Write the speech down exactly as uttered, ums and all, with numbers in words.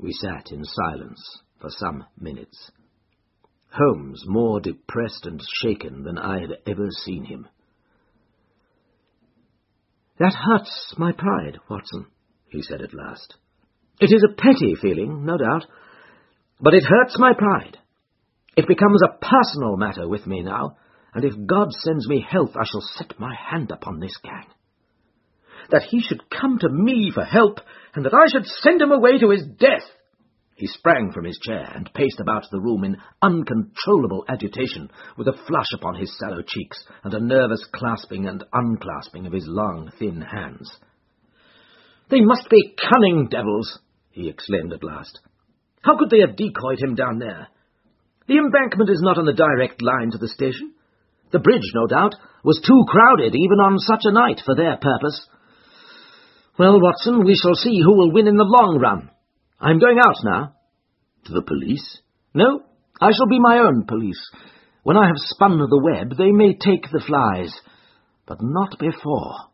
We sat in silence for some minutes. Holmes more depressed and shaken than I had ever seen him. "That hurts my pride, Watson," he said at last. "It is a petty feeling, no doubt, but it hurts my pride. It becomes a personal matter with me now, and if God sends me health, I shall set my hand upon this gang. That he should come to me for help, and that I should send him away to his death!" He sprang from his chair and paced about the room in uncontrollable agitation, with a flush upon his sallow cheeks and a nervous clasping and unclasping of his long, thin hands. "They must be cunning devils!" he exclaimed at last. "How could they have decoyed him down there? The embankment is not on the direct line to the station. The bridge, no doubt, was too crowded even on such a night for their purpose. Well, Watson, we shall see who will win in the long run. I'm going out now." "To the police?" "No, I shall be my own police. When I have spun the web, they may take the flies, but not before."